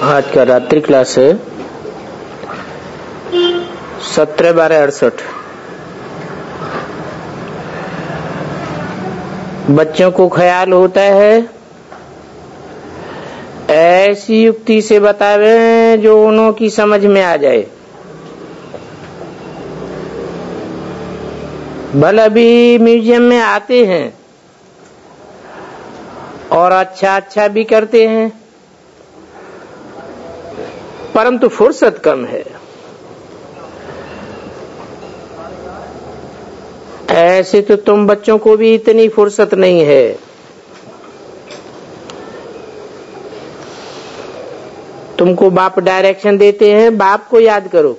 आज का रात्रि क्लास है 17/12/68। बच्चों को ख्याल होता है ऐसी युक्ति से बतावे जो उन्हों की समझ में आ जाए। भले अभी म्यूजियम में आते हैं और अच्छा भी करते हैं, परंतु फुर्सत कम है। ऐसे तो तुम बच्चों को भी इतनी फुर्सत नहीं है। तुमको बाप डायरेक्शन देते हैं, बाप को याद करो।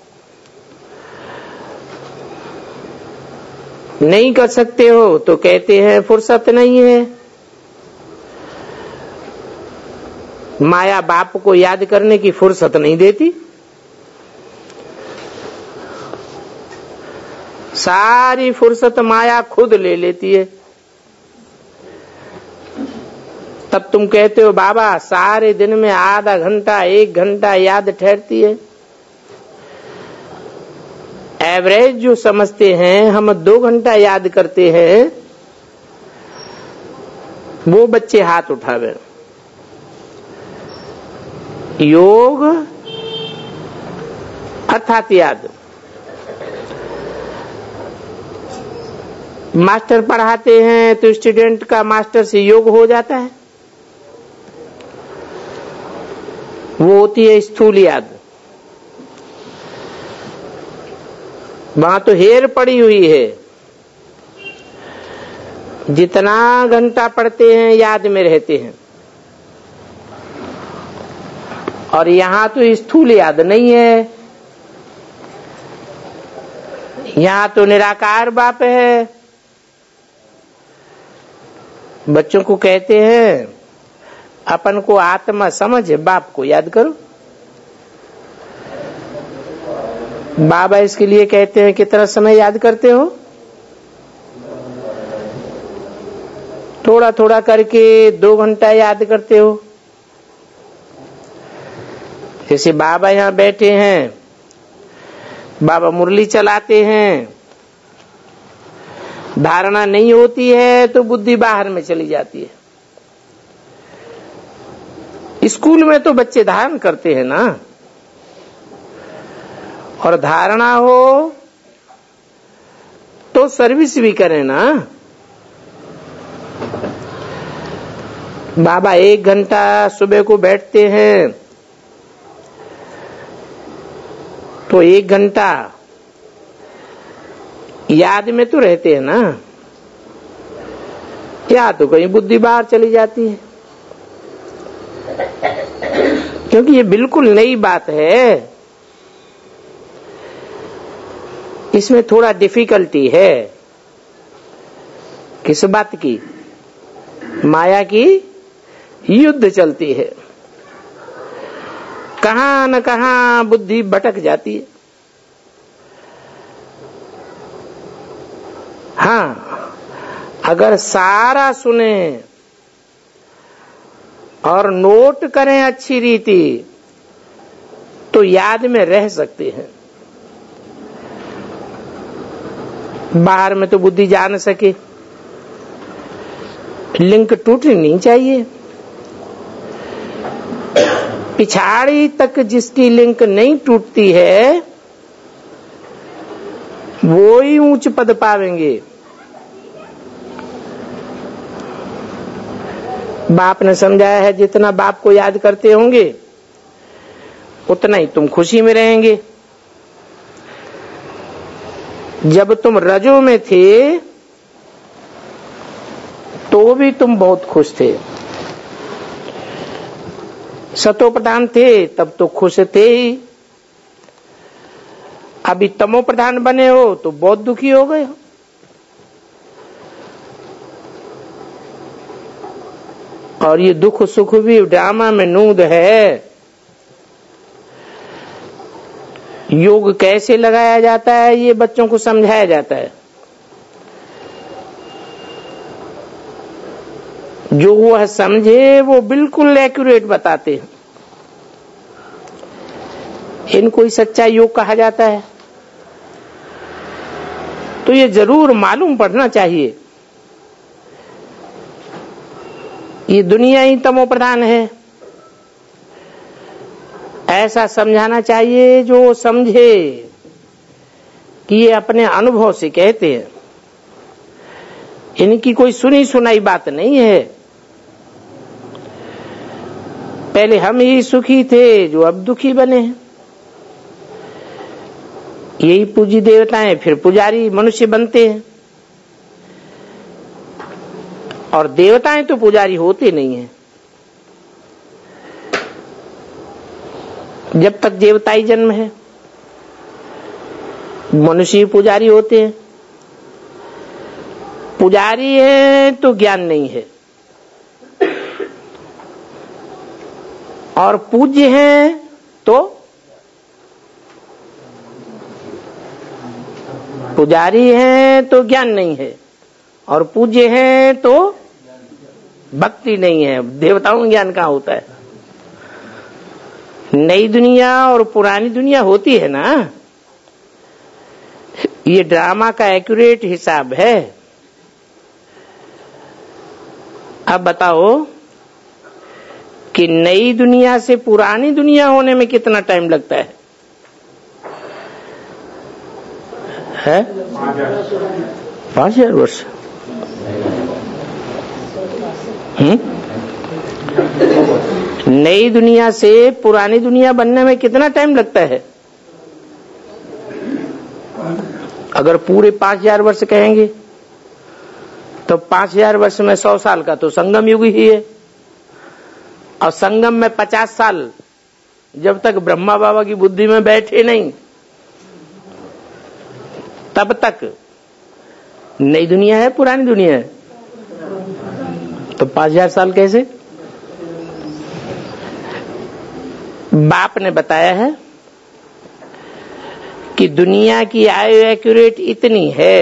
नहीं कर सकते हो तो कहते हैं फुर्सत नहीं है। माया बाप को याद करने की फुर्सत नहीं देती। सारी फुर्सत माया खुद ले लेती है। तब तुम कहते हो बाबा सारे दिन में आधा घंटा 1 घंटा याद ठहरती है। एवरेज जो समझते हैं हम 2 घंटा याद करते हैं, वो बच्चे हाथ उठावे। योग अर्थात याद। मास्टर पढ़ाते हैं तो स्टूडेंट का मास्टर से योग हो जाता है। वो होती है स्थूल याद। वहां तो हेर पड़ी हुई है। जितना घंटा पढ़ते हैं याद में रहते हैं, और यहां तो स्थूल याद नहीं है। यहां तो निराकार बाप है। बच्चों को कहते हैं अपन को आत्मा समझ बाप को याद करो। बाबा इसके लिए कहते हैं कितना समय याद करते हो? थोड़ा थोड़ा करके 2 घंटा याद करते हो। जैसे बाबा यहाँ बैठे हैं, बाबा मुरली चलाते हैं, धारणा नहीं होती है तो बुद्धि बाहर में चली जाती है। स्कूल में तो बच्चे धारण करते हैं ना, और धारणा हो तो सर्विस भी करें ना। बाबा 1 घंटा सुबह को बैठते हैं तो 1 घंटा याद में तो रहते हैं ना, या तो कहीं बुद्धि बाहर चली जाती है। क्योंकि ये बिल्कुल नई बात है, इसमें थोड़ा डिफिकल्टी है। किस बात की? माया की युद्ध चलती है। कहां न कहां बुद्धि भटक जाती है। हाँ, अगर सारा सुने और नोट करें अच्छी रीति तो याद में रह सकते हैं। बाहर में तो बुद्धि जा न सके। लिंक टूटनी नहीं चाहिए। पिछाड़ी तक जिसकी लिंक नहीं टूटती है वो ही ऊंच पद पावेंगे। बाप ने समझाया है जितना बाप को याद करते होंगे उतना ही तुम खुशी में रहेंगे। जब तुम रजो में थे तो भी तुम बहुत खुश थे। सतो प्रधान थे तब तो खुश थे ही। अभी तमो प्रधान बने हो तो बहुत दुखी हो गए हो। और ये दुख सुख भी ड्रामा में नूद है। योग कैसे लगाया जाता है ये बच्चों को समझाया जाता है। जो वह समझे वो बिल्कुल एक्यूरेट बताते हैं। इनको ही सच्चा योग कहा जाता है। तो ये जरूर मालूम पड़ना चाहिए, ये दुनिया ही तमो प्रधान है। ऐसा समझाना चाहिए जो समझे कि ये अपने अनुभव से कहते हैं, इनकी कोई सुनी सुनाई बात नहीं है। पहले हम ही सुखी थे जो अब दुखी बने हैं। यही पूजी देवताएं फिर पुजारी मनुष्य बनते हैं, और देवताएं तो पुजारी होते नहीं हैं। जब तक देवताई जन्म है, मनुष्य पुजारी होते हैं। पुजारी है तो ज्ञान नहीं है, और पूज्य है तो पुजारी है तो ज्ञान नहीं है, और पूज्य है तो भक्ति नहीं है। देवताओं में ज्ञान कहाँ होता है? नई दुनिया और पुरानी दुनिया होती है ना, ये ड्रामा का एक्यूरेट हिसाब है। अब बताओ कि नई दुनिया से पुरानी दुनिया होने में कितना टाइम लगता है? 5000 वर्ष। नई दुनिया से पुरानी दुनिया बनने में कितना टाइम लगता है? अगर पूरे 5000 वर्ष कहेंगे तो 5000 वर्ष में 100 साल का तो संगम युग ही है, और संगम में 50 साल जब तक ब्रह्मा बाबा की बुद्धि में बैठे नहीं तब तक नई दुनिया है पुरानी दुनिया है। तो 5000 साल कैसे? बाप ने बताया है कि दुनिया की आयु एक्यूरेट इतनी है।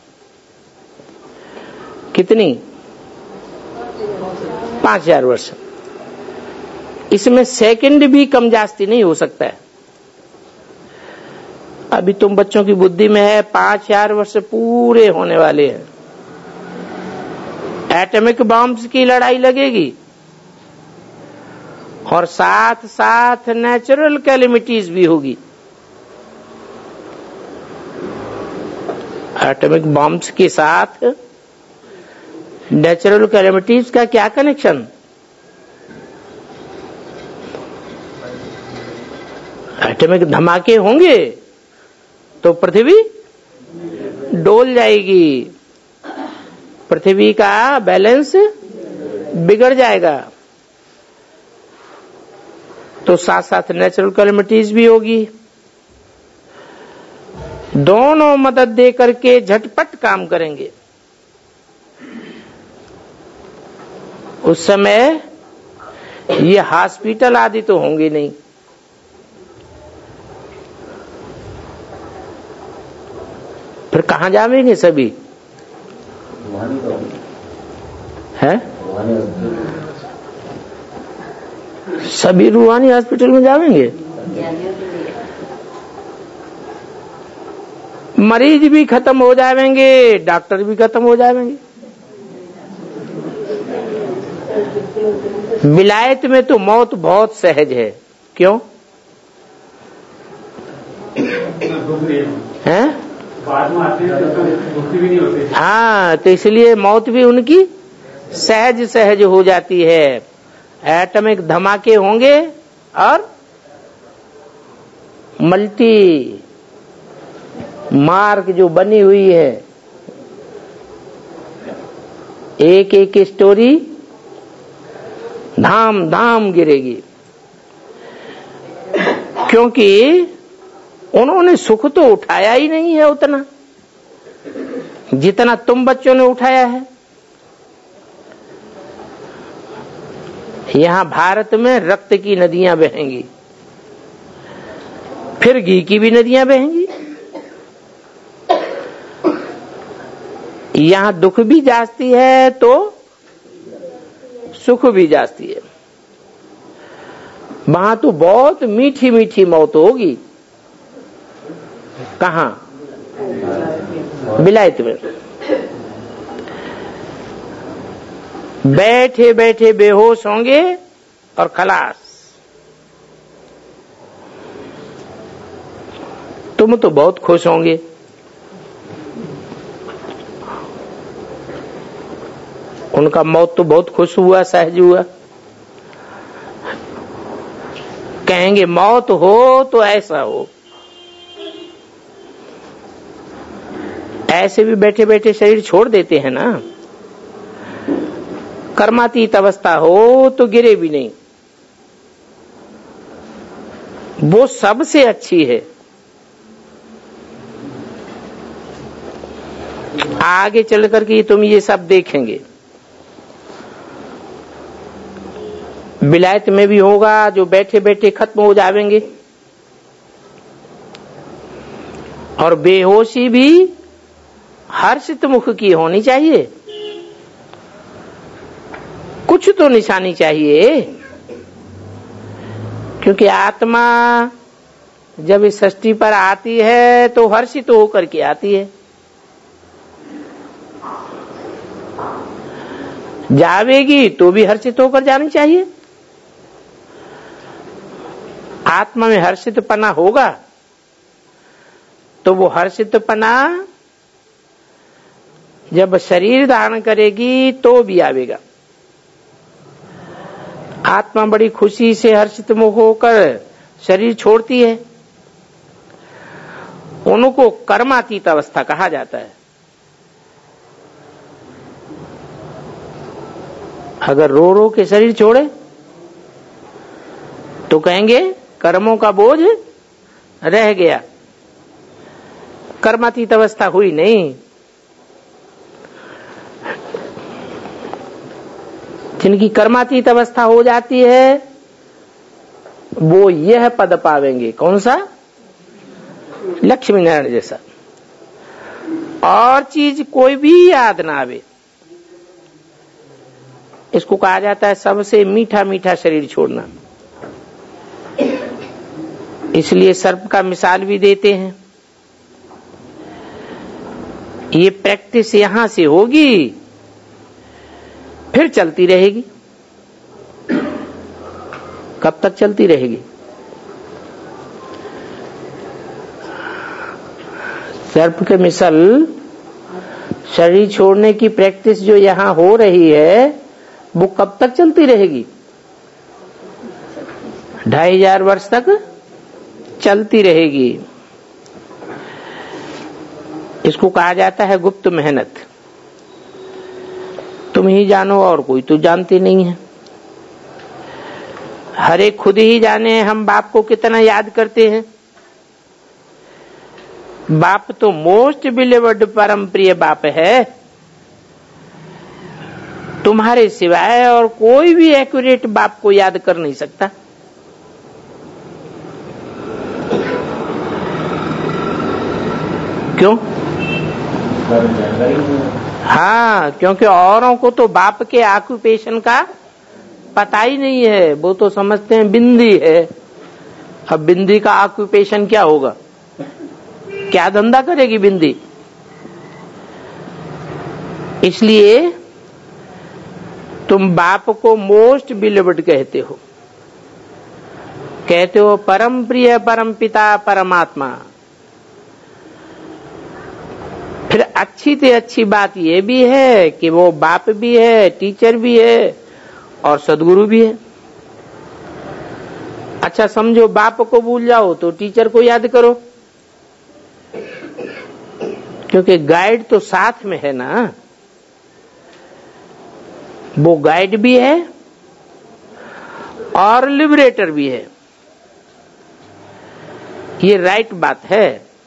कितनी? 5000 वर्ष। इसमें सेकंड भी कम जास्ती नहीं हो सकता है। अभी तुम बच्चों की बुद्धि में है 5000 वर्ष पूरे होने वाले हैं। एटॉमिक बॉम्ब्स की लड़ाई लगेगी, और साथ साथ नेचुरल कैलेमिटीज भी होगी। एटॉमिक बॉम्ब्स के साथ नेचुरल कैलेमिटीज का क्या कनेक्शन? एटॉमिक धमाके होंगे तो पृथ्वी डोल जाएगी, पृथ्वी का बैलेंस बिगड़ जाएगा। तो साथ साथ नेचुरल कैलेमिटीज भी होगी। दोनों मदद दे करके झटपट काम करेंगे। उस समय ये हॉस्पिटल आदि तो होंगे नहीं। फिर कहां जावेंगे सभी? है सभी रूहानी हॉस्पिटल में जावेंगे। मरीज भी खत्म हो जाएंगे, डॉक्टर भी खत्म हो जाएंगे। विलायत में तो मौत बहुत सहज है। क्यों है? हाँ, तो इसलिए मौत भी उनकी सहज सहज हो जाती है। एटॉमिक धमाके होंगे और मल्टी मार्क जो बनी हुई है, एक एक स्टोरी धाम धाम गिरेगी। क्योंकि उन्होंने सुख तो उठाया ही नहीं है उतना जितना तुम बच्चों ने उठाया है। यहां भारत में रक्त की नदियां बहेंगी, फिर घी की भी नदियां बहेंगी। यहां दुख भी जास्ती है तो सुख भी जास्ती है। वहां तो बहुत मीठी मीठी मौत होगी। कहां? विलायत में। बैठे बैठे बेहोश होंगे और खलास। तुम तो बहुत खुश होंगे। उनका मौत तो बहुत खुश हुआ, सहज हुआ। कहेंगे मौत हो तो ऐसा हो। ऐसे भी बैठे बैठे शरीर छोड़ देते हैं ना। कर्मातीत अवस्था हो तो गिरे भी नहीं, वो सबसे अच्छी है। आगे चल करके तुम ये सब देखेंगे। विलायत में भी होगा जो बैठे बैठे खत्म हो जाएंगे, और बेहोशी भी हर्षित मुख की होनी चाहिए। कुछ तो निशानी चाहिए, क्योंकि आत्मा जब इस सृष्टि पर आती है तो हर्षित होकर के आती है। जावेगी तो भी हर्षित होकर जानी चाहिए। आत्मा में हर्षितपना होगा तो वो हर्षितपना जब शरीर धारण करेगी तो भी आवेगा। आत्मा बड़ी खुशी से हर्षित मुख होकर शरीर छोड़ती है, उनको कर्मातीत अवस्था कहा जाता है। अगर रो रो के शरीर छोड़े तो कहेंगे कर्मों का बोझ रह गया, कर्मातीत अवस्था हुई नहीं। जिनकी कर्मातीत अवस्था हो जाती है वो यह पद पावेंगे। कौन सा? लक्ष्मी नारायण जैसा। और चीज कोई भी याद ना आवे। इसको कहा जाता है सबसे मीठा मीठा शरीर छोड़ना। इसलिए सर्प का मिसाल भी देते हैं। ये प्रैक्टिस यहां से होगी, फिर चलती रहेगी। कब तक चलती रहेगी? सर्प के मिसल शरीर छोड़ने की प्रैक्टिस जो यहां हो रही है वो कब तक चलती रहेगी? 2500 वर्ष तक चलती रहेगी। इसको कहा जाता है गुप्त मेहनत। तुम ही जानो और कोई तो जानते नहीं है। हर एक खुद ही जाने हम बाप को कितना याद करते हैं। बाप तो मोस्ट बिलीवर्ड परम प्रिय बाप है। तुम्हारे सिवाय और कोई भी एक्यूरेट बाप को याद कर नहीं सकता। क्यों? हाँ, क्योंकि औरों को तो बाप के ऑक्यूपेशन का पता ही नहीं है। वो तो समझते हैं बिंदी है। अब बिंदी का ऑक्यूपेशन क्या होगा? क्या धंधा करेगी बिंदी? इसलिए तुम बाप को मोस्ट बिलीवर्ड कहते हो, कहते हो परम प्रिय परम पिता परमात्मा। फिर अच्छी से अच्छी बात यह भी है कि वो बाप भी है, टीचर भी है और सदगुरु भी है। अच्छा समझो बाप को भूल जाओ तो टीचर को याद करो, क्योंकि गाइड तो साथ में है ना। वो गाइड भी है और लिबरेटर भी है। ये राइट बात है,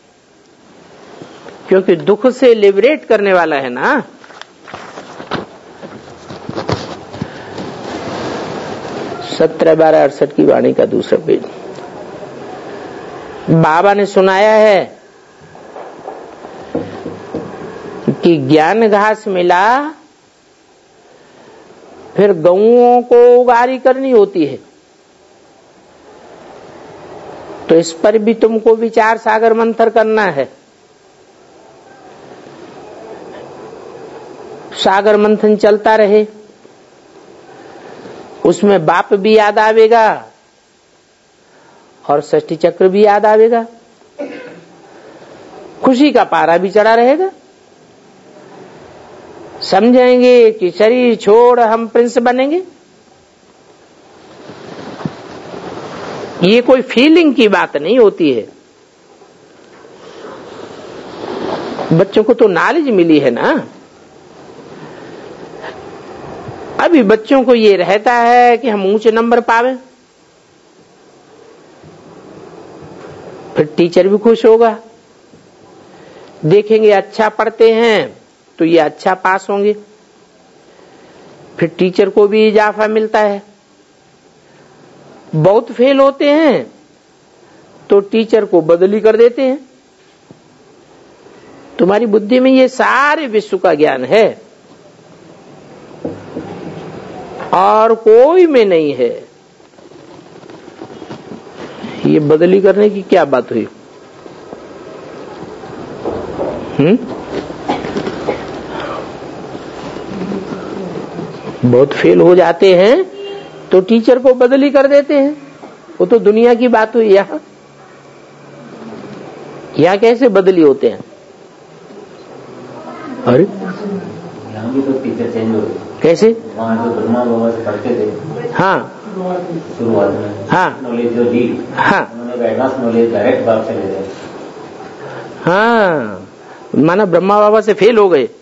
क्योंकि दुख से लिबरेट करने वाला है ना। सत्रह 1268 की वाणी का दूसरा पेज। बाबा ने सुनाया है कि ज्ञान घास मिला फिर गऊओं को उगारी करनी होती है। तो इस पर भी तुमको विचार सागर मंथन करना है। सागर मंथन चलता रहे, उसमें बाप भी याद आवेगा और षष्ठी चक्र भी याद आवेगा, खुशी का पारा भी चढ़ा रहेगा। समझेंगे कि शरीर छोड़ हम प्रिंस बनेंगे। ये कोई फीलिंग की बात नहीं होती है। बच्चों को तो नॉलेज मिली है ना। अभी बच्चों को ये रहता है कि हम ऊंचे नंबर पावे, फिर टीचर भी खुश होगा। देखेंगे अच्छा पढ़ते हैं तो ये अच्छा पास होंगे, फिर टीचर को भी इजाफा मिलता है। बहुत फेल होते हैं तो टीचर को बदली कर देते हैं। तुम्हारी बुद्धि में ये सारे विश्व का ज्ञान है और कोई में नहीं है। ये बदली करने की क्या बात हुई? बहुत फेल हो जाते हैं तो टीचर को बदली कर देते हैं। वो तो दुनिया की बात हुई। यहाँ कैसे बदली होते हैं? अरे यहाँ भी तो टीचर चेंज हो गए। कैसे? वहाँ तो ब्रह्मा बाबा से पढ़ते थे। हाँ, शुरुआत में। हाँ, नॉलेज जो ली, हाँ, उन्होंने एडवांस नॉलेज डायरेक्ट बाप से ले लिया। हाँ, माना ब्रह्मा बाबा से फेल हो गए।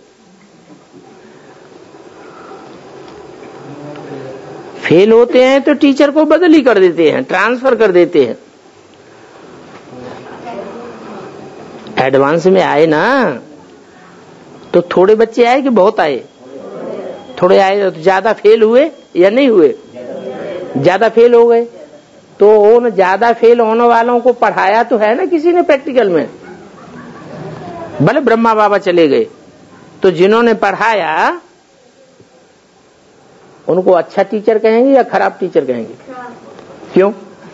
फेल होते हैं तो टीचर को बदली कर देते हैं, ट्रांसफर कर देते हैं। एडवांस में आए ना तो थोड़े बच्चे आए कि बहुत आए? थोड़े आए। तो ज्यादा फेल हुए या नहीं हुए? ज्यादा फेल हो गए। तो उन ज्यादा फेल होने वालों को पढ़ाया तो है ना किसी ने प्रैक्टिकल में। भले ब्रह्मा बाबा चले गए तो जिन्होंने पढ़ाया उनको अच्छा टीचर कहेंगे या खराब टीचर कहेंगे? क्यों?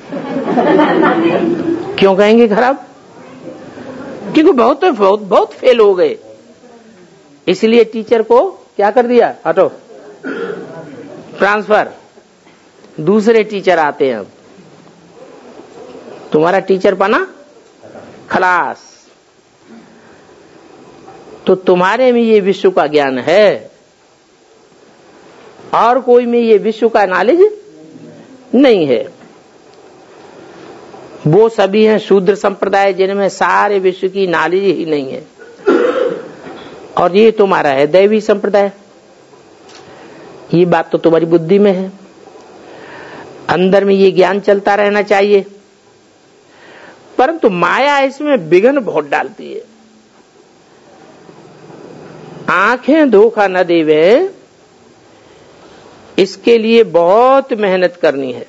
क्यों कहेंगे खराब? क्योंकि बहुत फेल हो गए, इसलिए टीचर को क्या कर दिया? हटो, ट्रांसफर। दूसरे टीचर आते हैं। अब तुम्हारा टीचर बना खलास। तो तुम्हारे में ये विश्व का ज्ञान है और कोई में ये विश्व का नॉलेज नहीं है। वो सभी हैं शूद्र संप्रदाय जिनमें सारे विश्व की नॉलेज ही नहीं है। और ये तुम्हारा है दैवी संप्रदाय। ये बात तो तुम्हारी बुद्धि में है। अंदर में ये ज्ञान चलता रहना चाहिए, परंतु माया इसमें विघ्न बहुत डालती है। आंखें धोखा न देवे, इसके लिए बहुत मेहनत करनी है।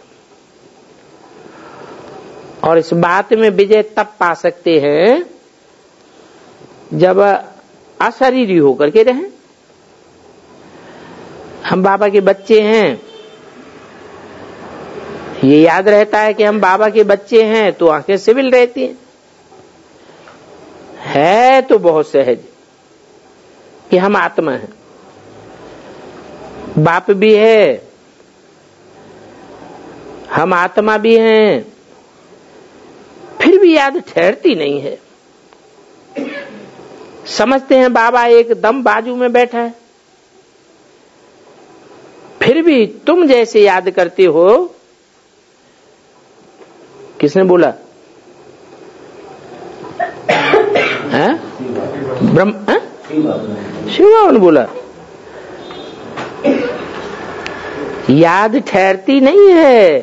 और इस बात में विजय तब पा सकते हैं जब अशरीरी होकर के रहें। हम बाबा के बच्चे हैं, ये याद रहता है कि हम बाबा के बच्चे हैं तो आंखें सिविल रहती हैं। है तो बहुत सहज कि हम आत्मा हैं, बाप भी है, हम आत्मा भी हैं, फिर भी याद ठहरती नहीं है। समझते हैं बाबा एकदम बाजू में बैठा है, फिर भी तुम जैसे याद करते हो। किसने बोला? ब्रह्म शिव बाबा ने बोला। याद ठहरती नहीं है।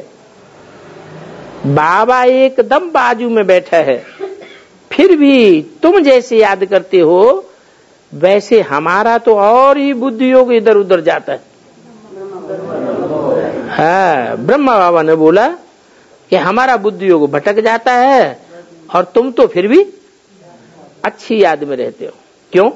बाबा एकदम बाजू में बैठा है, फिर भी तुम जैसे याद करते हो वैसे हमारा तो और ही बुद्धि योग इधर उधर जाता है। हाँ, ब्रह्मा बाबा ने बोला कि हमारा बुद्धि योग भटक जाता है और तुम तो फिर भी अच्छी याद में रहते हो। क्यों?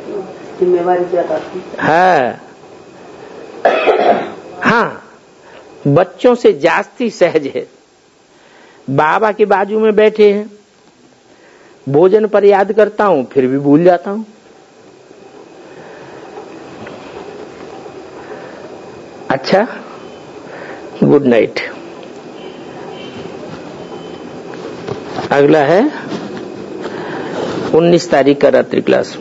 हाँ, बच्चों से जास्ती सहज है। बाबा के बाजू में बैठे हैं, भोजन पर याद करता हूं फिर भी भूल जाता हूं। अच्छा, गुड नाइट। अगला है 19 तारीख का रात्रि क्लास।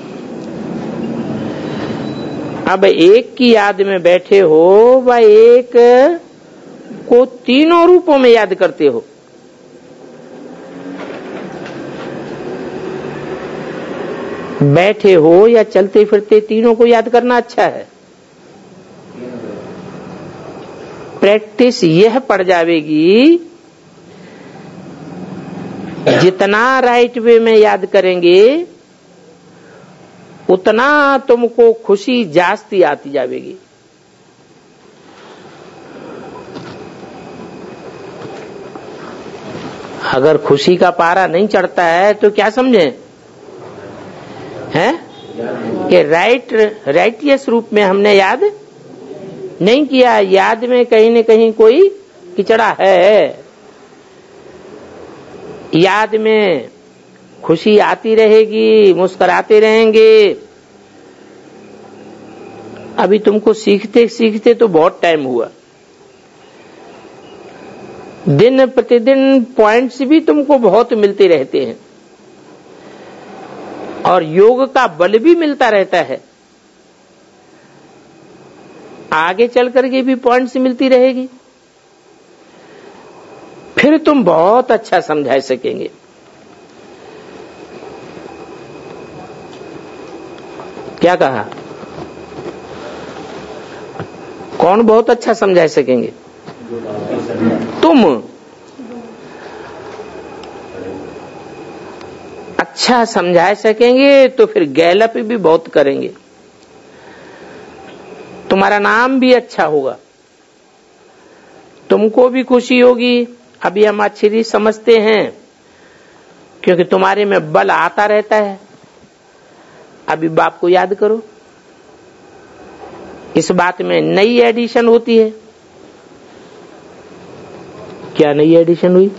अब एक की याद में बैठे हो व एक को तीनों रूपों में याद करते हो। बैठे हो या चलते फिरते, तीनों को याद करना अच्छा है। प्रैक्टिस यह पड़ जाएगी, जितना राइट वे में याद करेंगे उतना तुमको खुशी जास्ती आती जाएगी। अगर खुशी का पारा नहीं चढ़ता है तो क्या समझे हैं कि राइटियस रूप में हमने याद नहीं किया। याद में कहीं न कहीं कोई किचड़ा है। याद में खुशी आती रहेगी, मुस्कुराते रहेंगे। अभी तुमको सीखते सीखते तो बहुत टाइम हुआ। दिन प्रतिदिन पॉइंट्स भी तुमको बहुत मिलते रहते हैं और योग का बल भी मिलता रहता है। आगे चल करके भी पॉइंट्स मिलती रहेगी, फिर तुम बहुत अच्छा समझा सकेंगे। क्या कहा? कौन बहुत अच्छा समझा सकेंगे? तुम अच्छा समझा सकेंगे तो फिर गैलप भी बहुत करेंगे, तुम्हारा नाम भी अच्छा होगा, तुमको भी खुशी होगी। अभी हम अच्छी समझते हैं क्योंकि तुम्हारे में बल आता रहता है। अभी बाप को याद करो, इस बात में नई एडिशन होती है। क्या नई एडिशन हुई?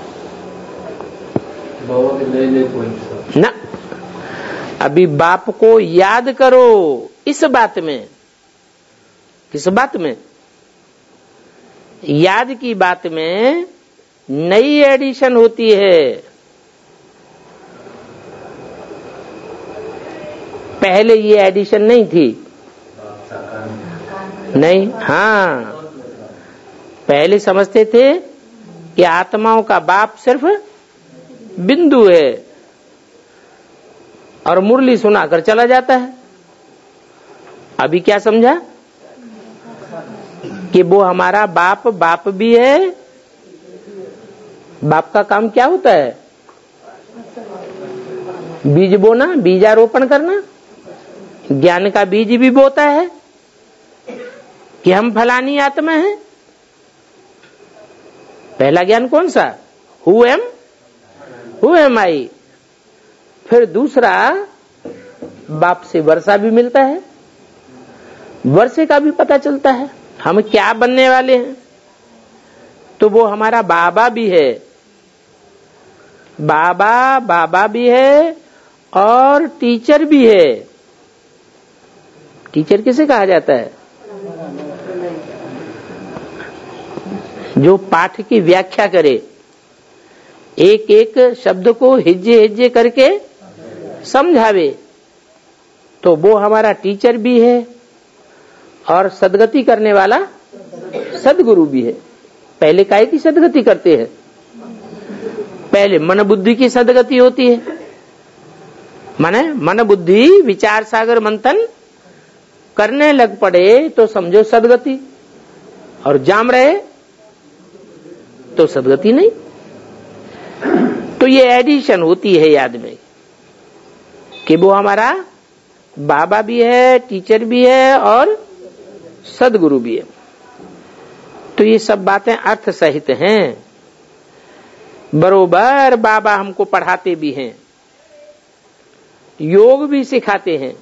ना, अभी बाप को याद करो इस बात में। किस बात में? याद की बात में नई एडिशन होती है। पहले ये एडिशन नहीं थी। नहीं, हाँ, पहले समझते थे कि आत्माओं का बाप सिर्फ बिंदु है और मुरली सुनाकर चला जाता है। अभी क्या समझा कि वो हमारा बाप भी है। बाप का काम क्या होता है? बीज बोना, बीजारोपण करना। ज्ञान का बीज भी बोता है कि हम फलानी आत्मा हैं। पहला ज्ञान कौन सा? Who am I. फिर दूसरा, बाप से वर्षा भी मिलता है, वर्षे का भी पता चलता है हम क्या बनने वाले हैं। तो वो हमारा बाबा भी है। बाबा भी है और टीचर भी है। टीचर किसे कहा जाता है? जो पाठ की व्याख्या करे, एक एक शब्द को हिज्जे हिज्जे करके समझावे, तो वो हमारा टीचर भी है और सदगति करने वाला सदगुरु भी है। पहले काहे की सदगति करते हैं? पहले मन बुद्धि की सदगति होती है। माने मन बुद्धि विचार सागर मंथन करने लग पड़े तो समझो सदगति, और जाम रहे तो सदगति नहीं। तो ये एडिशन होती है याद में कि वो हमारा बाबा भी है, टीचर भी है और सदगुरु भी है। तो ये सब बातें अर्थ सहित हैं। बरोबर बाबा हमको पढ़ाते भी हैं, योग भी सिखाते हैं।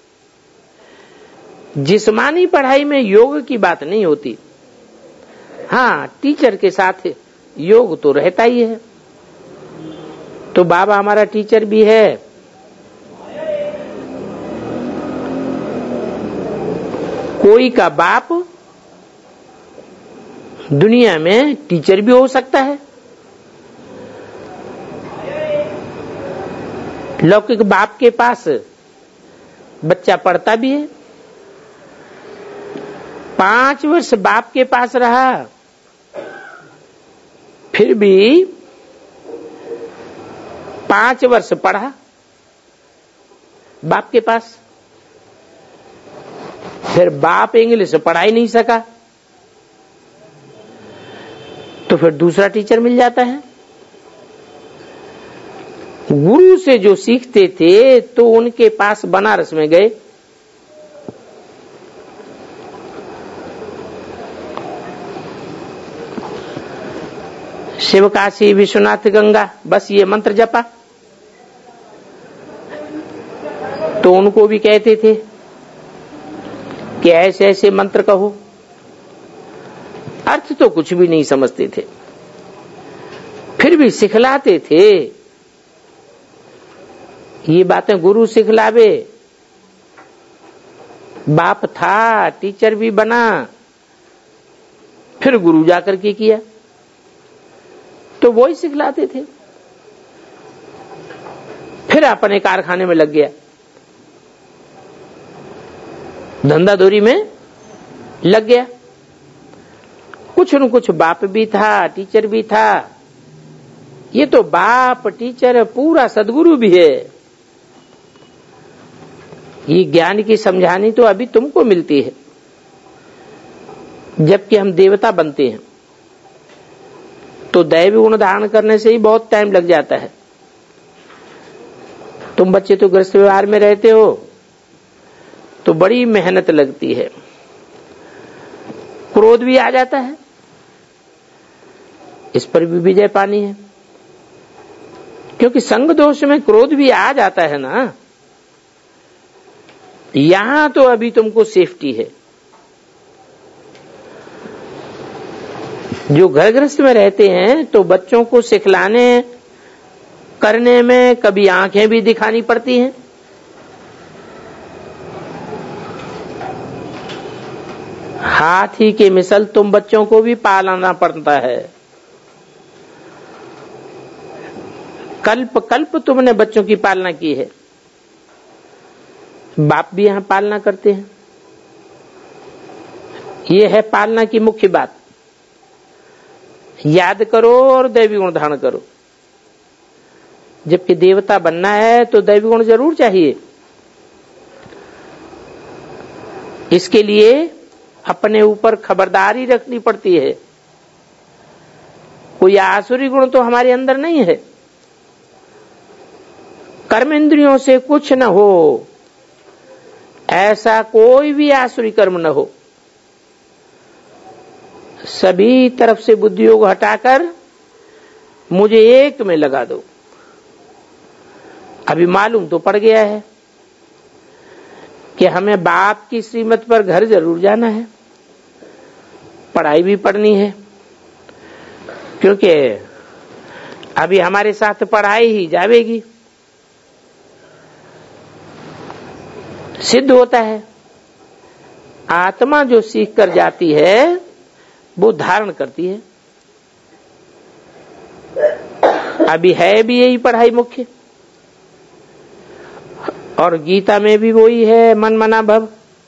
जिस्मानी पढ़ाई में योग की बात नहीं होती। हाँ, टीचर के साथ योग तो रहता ही है। तो बाबा हमारा टीचर भी है। कोई का बाप दुनिया में टीचर भी हो सकता है। लौकिक बाप के पास बच्चा पढ़ता भी है। 5 वर्ष बाप के पास रहा, फिर भी 5 वर्ष पढ़ा बाप के पास। फिर बाप इंग्लिश पढ़ा ही नहीं सका, तो फिर दूसरा टीचर मिल जाता है। गुरु से जो सीखते थे तो उनके पास बनारस में गए। शिव काशी विश्वनाथ गंगा, बस ये मंत्र जपा। तो उनको भी कहते थे कि ऐसे ऐसे मंत्र कहो। अर्थ तो कुछ भी नहीं समझते थे, फिर भी सिखलाते थे। ये बातें गुरु सिखलावे। बाप था, टीचर भी बना, फिर गुरु जाकर के किया, तो वो ही सिखलाते थे। फिर अपने कारखाने में लग गया, धंधा धोरी में लग गया। कुछ न कुछ बाप भी था, टीचर भी था। ये तो बाप टीचर पूरा सदगुरु भी है। ये ज्ञान की समझानी तो अभी तुमको मिलती है, जबकि हम देवता बनते हैं तो दैवी गुण धारण करने से ही बहुत टाइम लग जाता है। तुम बच्चे तो गृहस्थ व्यवहार में रहते हो तो बड़ी मेहनत लगती है। क्रोध भी आ जाता है, इस पर भी विजय पानी है, क्योंकि संग दोष में क्रोध भी आ जाता है ना। यहां तो अभी तुमको सेफ्टी है। जो घर गृहस्थ में रहते हैं तो बच्चों को सिखलाने करने में कभी आंखें भी दिखानी पड़ती हैं। हाथी के मिसल तुम बच्चों को भी पालना पड़ता है। कल्प कल्प तुमने बच्चों की पालना की है, बाप भी यहां पालना करते हैं। यह है पालना की मुख्य बात। याद करो और दैवी गुण धारण करो। जबकि देवता बनना है तो दैवी गुण जरूर चाहिए। इसके लिए अपने ऊपर खबरदारी रखनी पड़ती है। कोई आसुरी गुण तो हमारे अंदर नहीं है। कर्म इंद्रियों से कुछ न हो, ऐसा कोई भी आसुरी कर्म न हो। सभी तरफ से बुद्धि योग हटाकर मुझे एक में लगा दो। अभी मालूम तो पड़ गया है कि हमें बाप की श्रीमत पर घर जरूर जाना है, पढ़ाई भी पढ़नी है, क्योंकि अभी हमारे साथ पढ़ाई ही जावेगी। सिद्ध होता है आत्मा जो सीख कर जाती है वो धारण करती है। अभी है भी यही पढ़ाई मुख्य, और गीता में भी वही है, मन मना भव।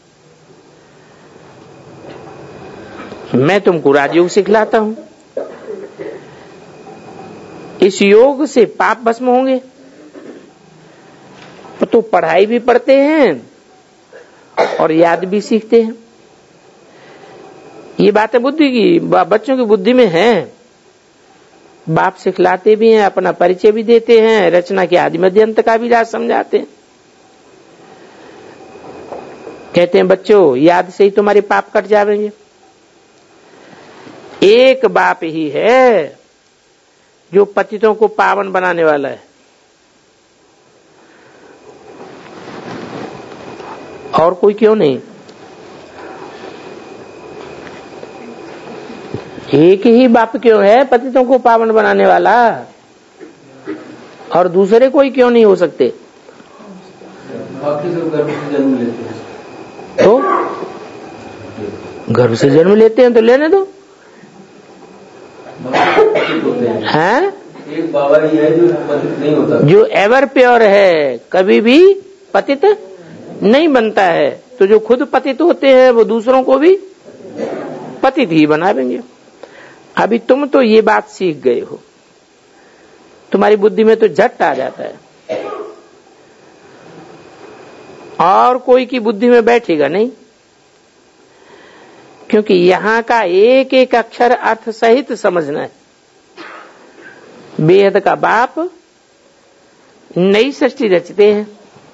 मैं तुमको राजयोग सिखलाता हूं। इस योग से पाप भस्म होंगे। तो पढ़ाई भी पढ़ते हैं और याद भी सीखते हैं। ये बातें बुद्धि की, बच्चों की बुद्धि में है। बाप सिखलाते भी हैं, अपना परिचय भी देते हैं, रचना के आदि मध्य अंत का भी राज समझाते हैं। कहते हैं बच्चों, याद से ही तुम्हारे पाप कट जाएंगे। एक बाप ही है जो पतितों को पावन बनाने वाला है, और कोई क्यों नहीं। एक ही बाप क्यों है पतितों को पावन बनाने वाला, और दूसरे कोई क्यों नहीं हो सकते? बाकी सब गर्भ से जन्म लेते हैं। तो गर्भ से जन्म लेते हैं तो लेने दो। हैं? एक बाबा ही है जो पतित नहीं होता, जो एवर प्योर है, कभी भी पतित नहीं बनता है। तो जो खुद पतित होते हैं वो दूसरों को भी पतित ही बनाएंगे। अभी तुम तो ये बात सीख गए हो, तुम्हारी बुद्धि में तो झट आ जाता है, और कोई की बुद्धि में बैठेगा नहीं, क्योंकि यहां का एक एक अक्षर अर्थ सहित समझना है। बेहद का बाप नई सृष्टि रचते हैं,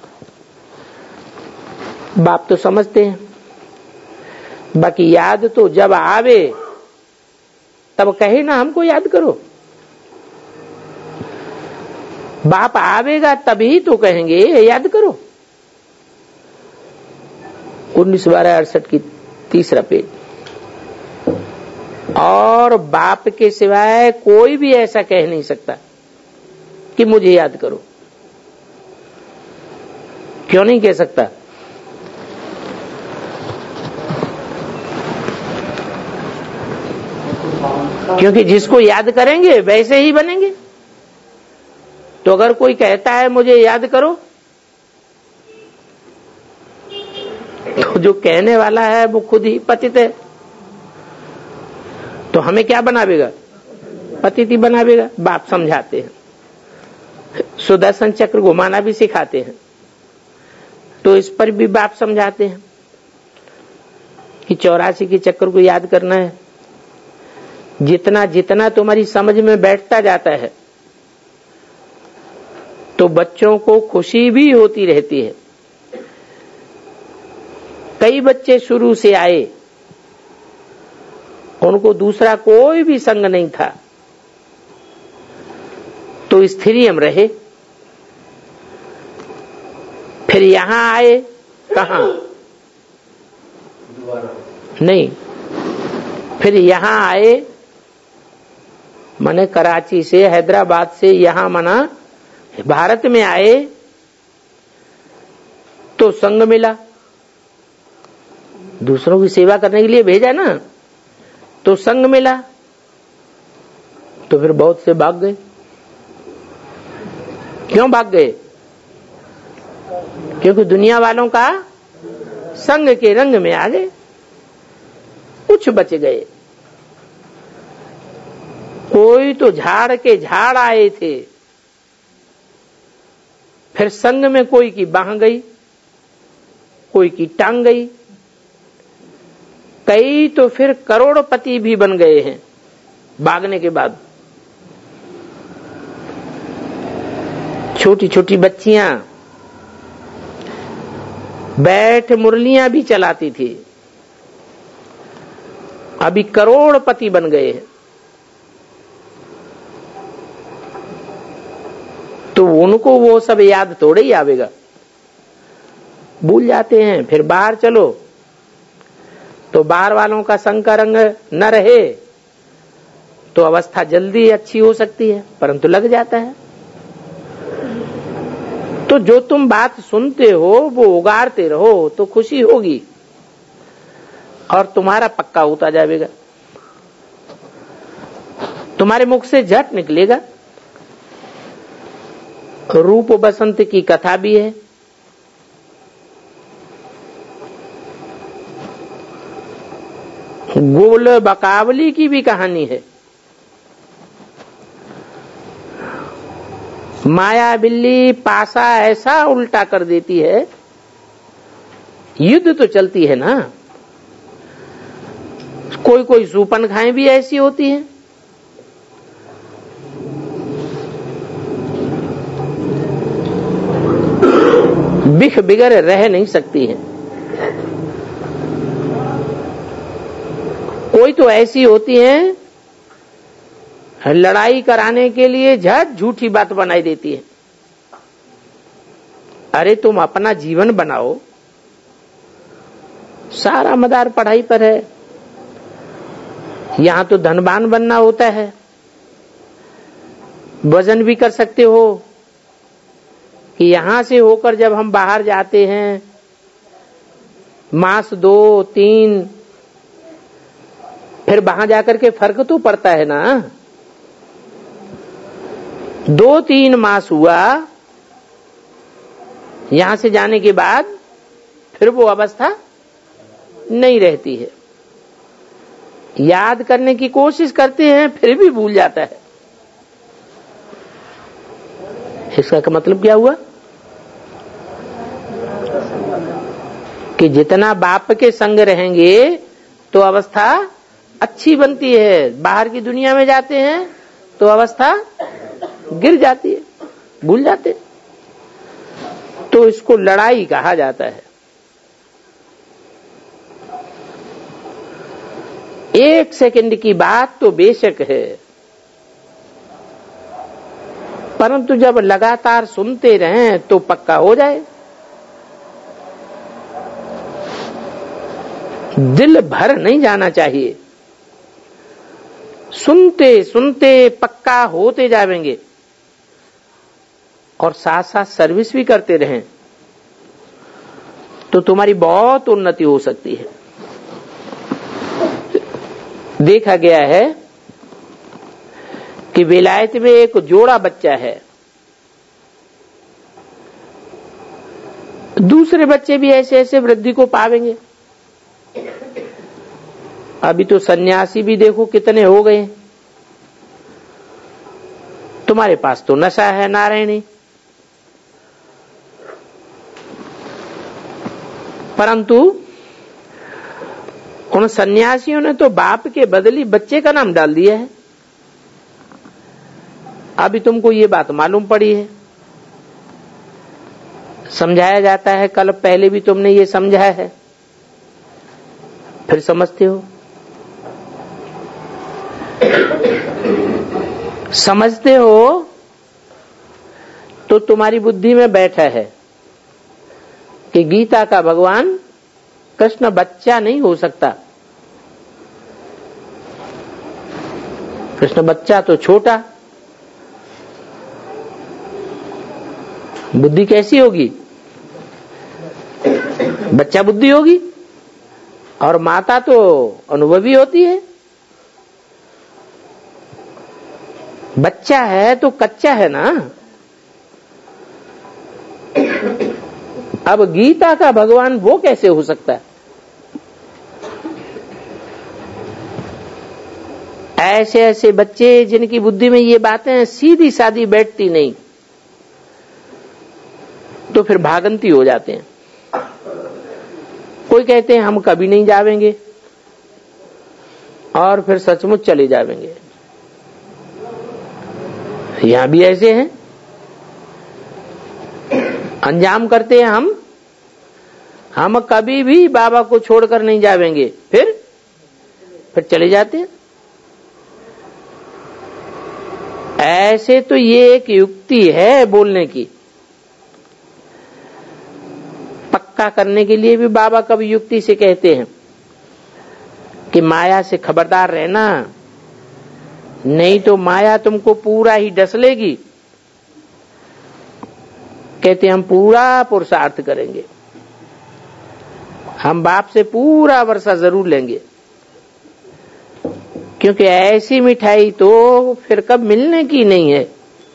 बाप तो समझते हैं, बाकी याद तो जब आवे तब कहे ना हमको याद करो। बाप आवेगा तभी तो कहेंगे याद करो। 19/12/68 की 3रा पेज। और बाप के सिवाय कोई भी ऐसा कह नहीं सकता कि मुझे याद करो। क्यों नहीं कह सकता? क्योंकि जिसको याद करेंगे वैसे ही बनेंगे। तो अगर कोई कहता है मुझे याद करो, तो जो कहने वाला है वो खुद ही पतित है, तो हमें क्या बनावेगा? पतित ही बनावेगा। बाप समझाते हैं, सुदर्शन चक्र घुमाना भी सिखाते हैं, तो इस पर भी बाप समझाते हैं कि 84 के चक्र को याद करना है। जितना जितना तुम्हारी समझ में बैठता जाता है तो बच्चों को खुशी भी होती रहती है। कई बच्चे शुरू से आए, उनको दूसरा कोई भी संग नहीं था, तो स्थिरियम रहे। फिर यहां आए, कहां? नहीं, फिर यहां आए, माने कराची से, हैदराबाद से यहां मना भारत में आए तो संग मिला, दूसरों की सेवा करने के लिए भेजा ना, तो संग मिला, तो फिर बहुत से भाग गए। क्यों भाग गए? क्योंकि दुनिया वालों का संग के रंग में आ गए। कुछ बच गए, कोई तो झाड़ के झाड़ आए थे, फिर संग में कोई की बांह गई, कोई की टांग गई, कई तो फिर करोड़पति भी बन गए हैं भागने के बाद। छोटी छोटी बच्चियां बैठ मुरलियां भी चलाती थी, अभी करोड़पति बन गए हैं। तो उनको वो सब याद थोड़े ही आवेगा, भूल जाते हैं। फिर बाहर चलो तो बाहर वालों का संग का रंग न रहे तो अवस्था जल्दी अच्छी हो सकती है, परंतु लग जाता है। तो जो तुम बात सुनते हो वो उगारते रहो तो खुशी होगी, और तुम्हारा पक्का होता जाएगा, तुम्हारे मुख से झट निकलेगा। रूप बसंत की कथा भी है, गोल बकावली की भी कहानी है। माया बिल्ली पासा ऐसा उल्टा कर देती है, युद्ध तो चलती है ना। कोई कोई सूपनखाएं भी ऐसी होती हैं, बिख बिगर रह नहीं सकती हैं। कोई तो ऐसी होती हैं, लड़ाई कराने के लिए झट झूठी बात बनाई देती है। अरे तुम अपना जीवन बनाओ, सारा मदार पढ़ाई पर है, यहां तो धनवान बनना होता है, वजन भी कर सकते हो कि यहां से होकर जब हम बाहर जाते हैं, मास 2, 3, फिर वहां जाकर के फर्क तो पड़ता है ना। 2-3 मास हुआ, यहां से जाने के बाद फिर वो अवस्था नहीं रहती है। याद करने की कोशिश करते हैं फिर भी भूल जाता है। इसका मतलब क्या हुआ कि जितना बाप के संग रहेंगे तो अवस्था अच्छी बनती है, बाहर की दुनिया में जाते हैं तो अवस्था गिर जाती है, भूल जाते। तो इसको लड़ाई कहा जाता है। 1 सेकंड की बात तो बेशक है, परंतु जब लगातार सुनते रहें तो पक्का हो जाए। दिल भर नहीं जाना चाहिए, सुनते सुनते पक्का होते जाएंगे और साथ साथ सर्विस भी करते रहें तो तुम्हारी बहुत उन्नति हो सकती है। देखा गया है कि विलायत में एक जोड़ा बच्चा है, दूसरे बच्चे भी ऐसे ऐसे वृद्धि को पावेंगे। अभी तो सन्यासी भी देखो कितने हो गए। तुम्हारे पास तो नशा है नारायणी, परंतु उन सन्यासियों ने तो बाप के बदली बच्चे का नाम डाल दिया है। अभी तुमको ये बात मालूम पड़ी है, समझाया जाता है, कल पहले भी तुमने ये समझाया है, फिर समझते हो। समझते हो तो तुम्हारी बुद्धि में बैठा है कि गीता का भगवान कृष्ण बच्चा नहीं हो सकता। कृष्ण बच्चा तो छोटा, बुद्धि कैसी होगी? बच्चा बुद्धि होगी, और माता तो अनुभवी होती है। बच्चा है तो कच्चा है ना। अब गीता का भगवान वो कैसे हो सकता है? ऐसे ऐसे बच्चे जिनकी बुद्धि में ये बातें सीधी सादी बैठती नहीं, तो फिर भागंती हो जाते हैं। कोई कहते हैं हम कभी नहीं जावेंगे, और फिर सचमुच चले जावेंगे। यहां भी ऐसे हैं, अंजाम करते हैं हम कभी भी बाबा को छोड़कर नहीं जावेंगे, फिर चले जाते हैं। ऐसे तो ये एक युक्ति है बोलने की। पक्का करने के लिए भी बाबा कभी युक्ति से कहते हैं कि माया से खबरदार रहना, नहीं तो माया तुमको पूरा ही डस लेगी। कहते हम पूरा पुरुषार्थ करेंगे, हम बाप से पूरा वर्षा जरूर लेंगे, क्योंकि ऐसी मिठाई तो फिर कब मिलने की नहीं है।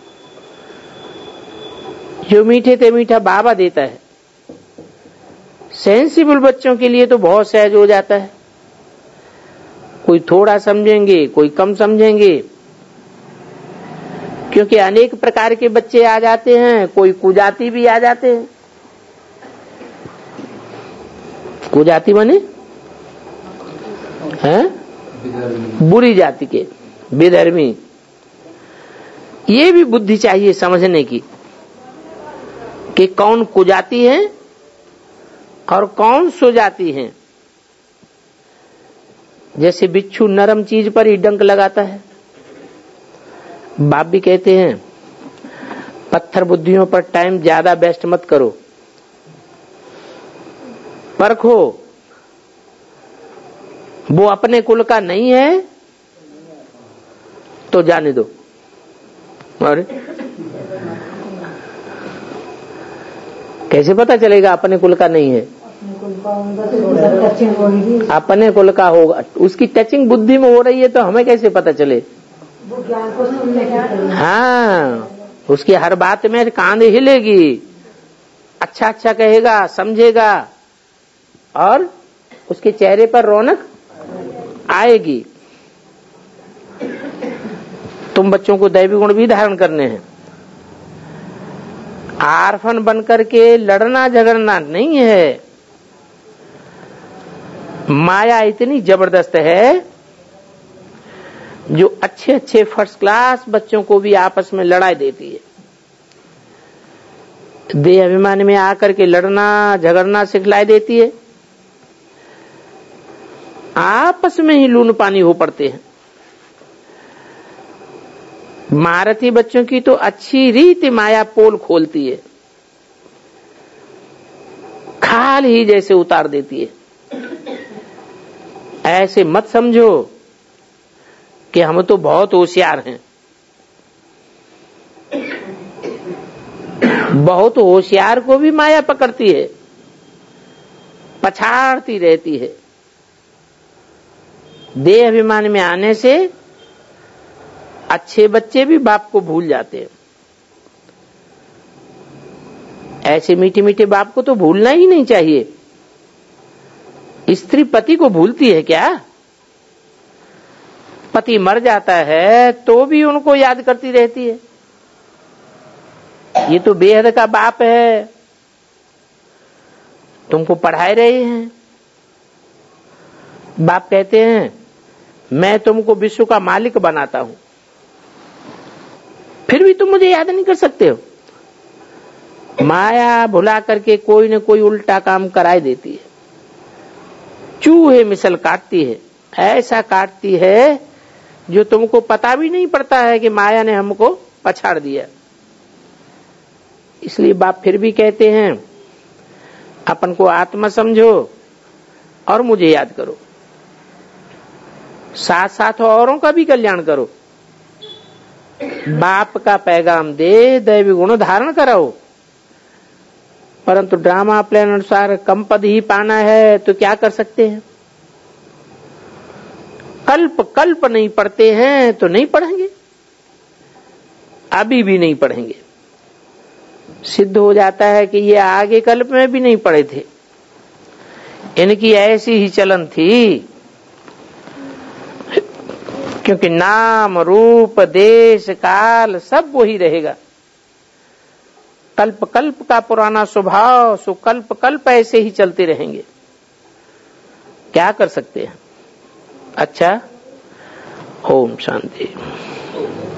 जो मीठे ते मीठा बाबा देता है, सेंसिबल बच्चों के लिए तो बहुत सहज हो जाता है। कोई थोड़ा समझेंगे, कोई कम समझेंगे, क्योंकि अनेक प्रकार के बच्चे आ जाते हैं। कोई कुजाती भी आ जाते हैं। कुजाती माने हैं बुरी जाति के, विधर्मी। ये भी बुद्धि चाहिए समझने की कि कौन कुजाती है और कौन सुजाती है। जैसे बिच्छू नरम चीज पर ही डंक लगाता है। बाप भी कहते हैं पत्थर बुद्धियों पर टाइम ज्यादा वेस्ट मत करो, परखो वो अपने कुल का नहीं है तो जाने दो। अरे कैसे पता चलेगा अपने कुल का नहीं है? अपने कुल का होगा, उसकी टचिंग बुद्धि में हो रही है तो हमें कैसे पता चले? हाँ, उसकी हर बात में कान हिलेगी, अच्छा अच्छा कहेगा, समझेगा और उसके चेहरे पर रौनक आएगी। तुम बच्चों को दैवी गुण भी धारण करने हैं। आर्फन बनकर के लड़ना झगड़ना नहीं है। माया इतनी जबरदस्त है जो अच्छे अच्छे फर्स्ट क्लास बच्चों को भी आपस में लड़ाई देती है। देह अभिमान में आकर के लड़ना झगड़ना सिखलाई देती है। आपस में ही लून पानी हो पड़ते हैं। महारथी बच्चों की तो अच्छी रीति माया पोल खोलती है, खाल ही जैसे उतार देती है। ऐसे मत समझो कि हम तो बहुत होशियार हैं। बहुत होशियार को भी माया पकड़ती है, पछाड़ती रहती है। देह अभिमान में आने से अच्छे बच्चे भी बाप को भूल जाते हैं। ऐसे मीठे मीठे बाप को तो भूलना ही नहीं चाहिए। स्त्री पति को भूलती है क्या? पति मर जाता है तो भी उनको याद करती रहती है। ये तो बेहद का बाप है, तुमको पढ़ाए रहे हैं। बाप कहते हैं मैं तुमको विश्व का मालिक बनाता हूं, फिर भी तुम मुझे याद नहीं कर सकते हो। माया भुला करके कोई न कोई उल्टा काम कराई देती है। चूहे मिसल काटती है, ऐसा काटती है जो तुमको पता भी नहीं पड़ता है कि माया ने हमको पछाड़ दिया। इसलिए बाप फिर भी कहते हैं अपन को आत्मा समझो और मुझे याद करो, साथ साथ औरों का भी कल्याण करो। बाप का पैगाम दे, दैवी गुण धारण कराओ। परंतु ड्रामा प्लान अनुसार कम पद ही पाना है तो क्या कर सकते हैं? कल्प कल्प नहीं पढ़ते हैं तो नहीं पढ़ेंगे, अभी भी नहीं पढ़ेंगे। सिद्ध हो जाता है कि ये आगे कल्प में भी नहीं पढ़े थे, इनकी ऐसी ही चलन थी। क्योंकि नाम रूप देश काल सब वही रहेगा। कल्प कल्प का पुराना स्वभाव सो कल्प कल्प ऐसे ही चलते रहेंगे। क्या कर सकते हैं? अच्छा, ओम शांति।